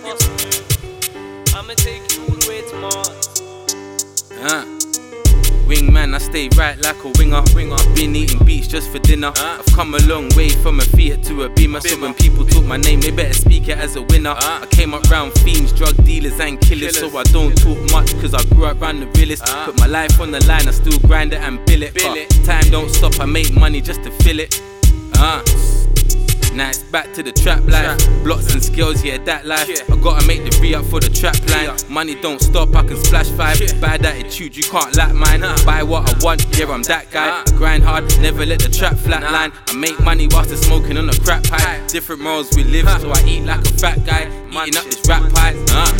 past the moon. I'ma take you all the way to Mars. Wingman, I stay right like a winger. Been eating beats just for dinner. I've come a long way from a Fiat to a Beamer. So when people talk my name, they better speak it as a winner. I came up round fiends, drug dealers and killers. So I don't talk much cause I grew up round the realest. Put my life on the line, I still grind it and bill it. Time don't stop, I make money just to fill it. Now it's back to the trap life. Blocks and skills, yeah, that life. I gotta make the re-up for the trap line. Money don't stop, I can splash 5. Bad attitude, you can't lack mine. Buy what I want, yeah, I'm that guy. I grind hard, never let the trap flatline. I make money whilst they're smoking on a crap pipe. Different morals we live, so I eat like a fat guy. Eating up this rap pie.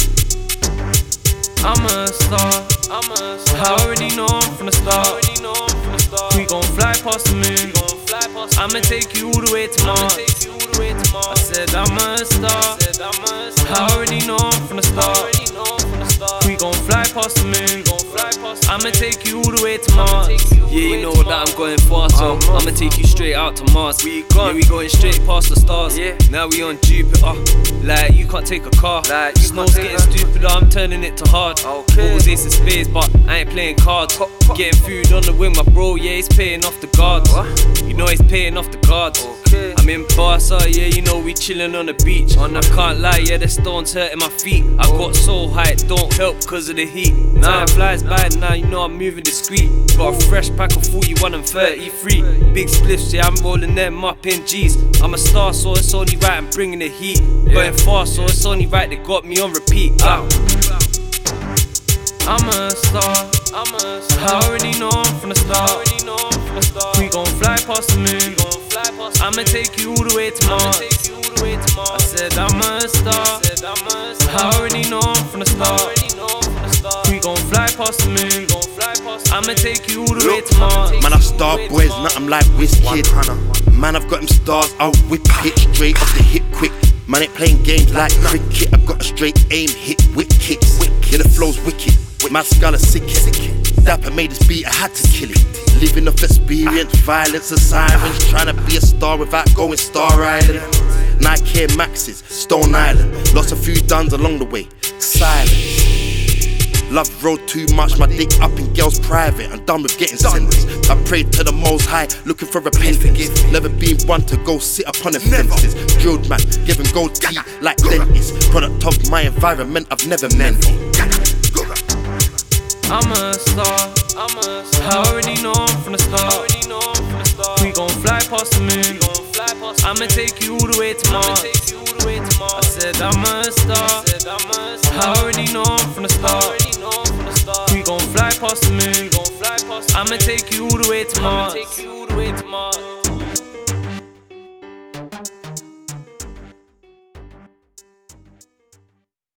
I'm a star. I already know I'm from the start. We gon' fly past the moon. I'ma take you all the way to Mars. I said I'm a star. I already know I'm from the start. We gon' fly past the moon. I'ma take you all the way to Mars. Yeah, you know that I'm going far, so I'ma take you straight out to Mars. Yeah, we going straight past the stars. Now we on Jupiter. Like you can't take a car. Snow's getting stupider, I'm turning it to hard. Always ace of spades, but I ain't playing cards. Getting food on the wing, my bro, yeah, he's paying off the guards. You know he's paying off the guards. I'm in Barca, yeah, you know we chillin' on the beach. I can't lie, yeah, the stones hurting my feet. I got so high, it don't help cause of the heat. Time flies by now, you know I'm moving discreet. Got a fresh pack of 41 and 33. Big spliffs, yeah, I'm rolling them up in G's. I'm a star, so it's only right I'm bringing the heat. Going far, so it's only right they got me on repeat. I'm a star. I already know I'm from the start. We gon' fly past the moon. I'ma take you all the way to Mars. I said I'm a star. I already know I'm from the start. We gon' fly past the moon. I'ma take you all the way to Mars. Man, I star boys, nothing like Wizkid. Man, I've got them stars, I'll whip it straight off the hip quick. Man, ain't playing games like cricket. I've got a straight aim, hit with kicks. Yeah, the flow's wicked. My skull is sick. Dapper made this beat, I had to kill it. Living off experience, violence and sirens. Trying to be a star without going Star Island. Nike Air Maxes, Stone Island. Lost a few duns along the way. Silence. Love road too much, my dick up in girls' private. I'm done with getting sentenced. I prayed to the Most High, looking for repentance. Never been one to go sit upon the fences. Drilled man, giving gold teeth like dentists. Product of my environment, I've never meant it. I'm a star. I already know I'm from the start. We gon' fly past the moon. I'ma take you all the way to Mars. I said I'm a star. I already know I'm from the start. We gon' fly past the moon. I'ma take you all the way to Mars.